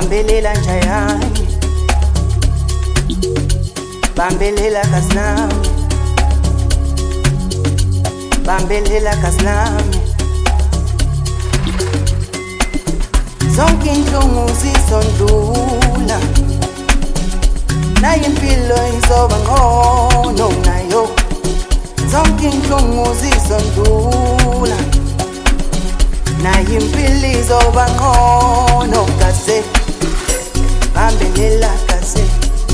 Bambelela njayami, bambelela kaslami, bambelela kaslami. Zonke inhlungu zizondlula, nayo impilo izoba ngcono nayo. Zonke inhlungu zizondlula, nayo impilo izoba ngcono. Kaze bambelela, kaze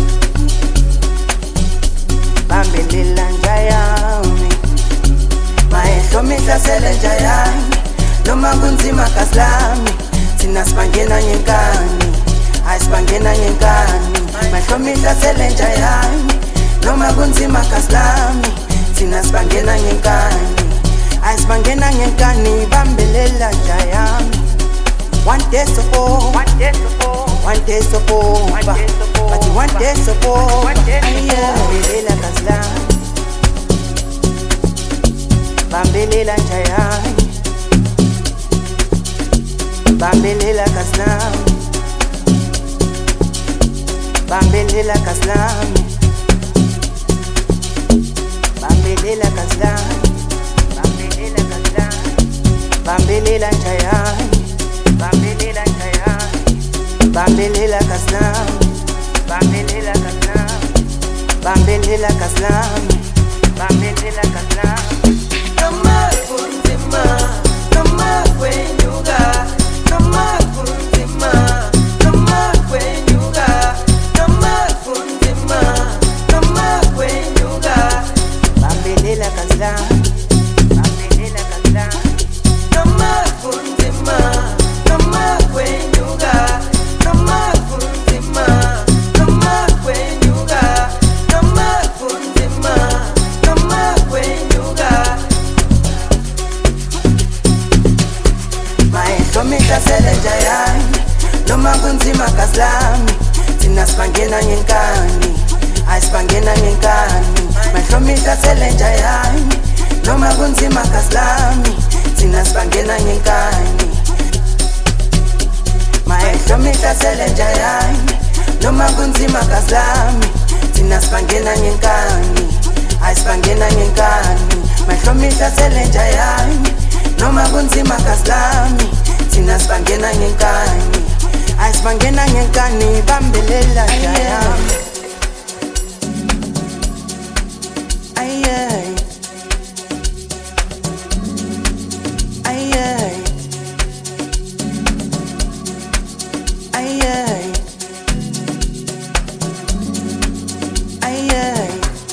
bambelela njayami, mahehlo mihlasele njayami. Noma kunzima kaslami, thina sibangena ngenkani, hayi sibangena ngenkani. Mahehlo mihlasele njayami, noma kunzima kaslami, thina sibangena ngenkani, hayi sibangena ngenkani. Bambelela njayami. One day so far, one day so far, one day so far, but one day so far. Bambelela kaslami, bambelela njayami, bambelela kaslami, bambelela kaslami, bambelela kaslami, bambelela kaslami, bambelela njayami, bambelela njayami, bambelela kaslami, bambelela kaslami, bambelela kaslami, bambelela kaslami. Noma kunzima, noma kwenyuka, noma kunzima, noma kwenyuka, noma kunzima, noma kwenyuka. Bambelela kaslami, bambelela kaslami, Noma kunzima, noma kwenyuka, noma kunzima, noma kwenyuka, noma kunzima, noma kwenyuka. mahehlo mihlasele njayami, noma kunzima kaslami, thina sibangena ngenkani, hayi sibangena ngenkani. Mahehlo mihlasele njayami, noma kunzima kaslami, thina sibangena ngenkani. Mahehlo mihlasele njayami, noma kunzima kaslami, thina sibangena ngenkani, hayi sibangena ngenkani. Mahehlo mihlasele njayami, noma kunzima kaslami, thina sibangena ngenkani, hayi sibangena ngenkani. Bambelela njayami, ayay, ayay, ayay, ayay.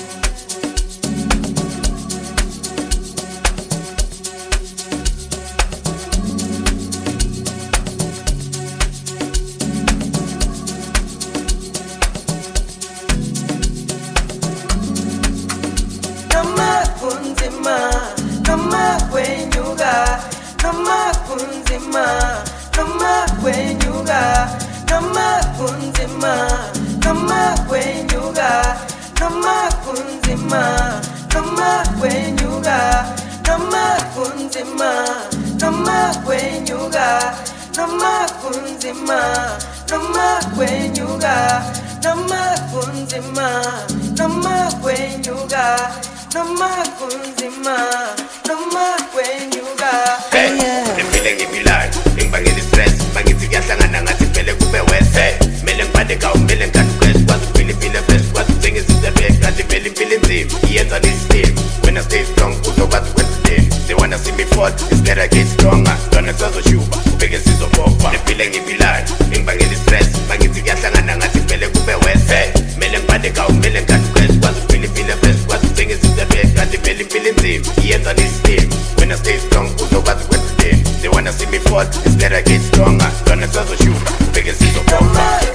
Noma kunzima, noma kwenyuka, noma kunzima, noma kwenyuka, noma kunzima, noma kwenyuka, noma kunzima, noma kwenyuka, noma kunzima, noma kwenyuka, noma kunzima, noma kwenyuka, noma kunzima, noma kwenyuka, noma kunzima, noma kwenyuka. Ngempile ngiphilayo, ngibangela istress, mangithi kuyahlangana ngathi vele kube wese. Mele ngibhade kawu, mele ngikani fresh, kwazi ukuphila impilo fresh, kwazi ukuthenga izinto fresh, kanti vele impilo inzima, iyenza nestim. When I stay strong, uzokwazi ukwenza thing. They wanna see me fall, instead I get stronger. Dona sazoshuba, ubeke sizobopha. Ngempile ngiphilayo, ngibangela istress, mangithi kuyahlangana ngathi vele kube wese. Mele ngibhade kawu, mele ngikani fresh, kwazi ukuphila impilo fresh, kwazi ukuthenga izinto fresh, kanti vele impilo inzima, iyenza nestim. When I stay strong, uzokwazi ukwenza thing. They wanna see me fall, instead I get stronger. Dona sazoshuba, ubeke sizobopha.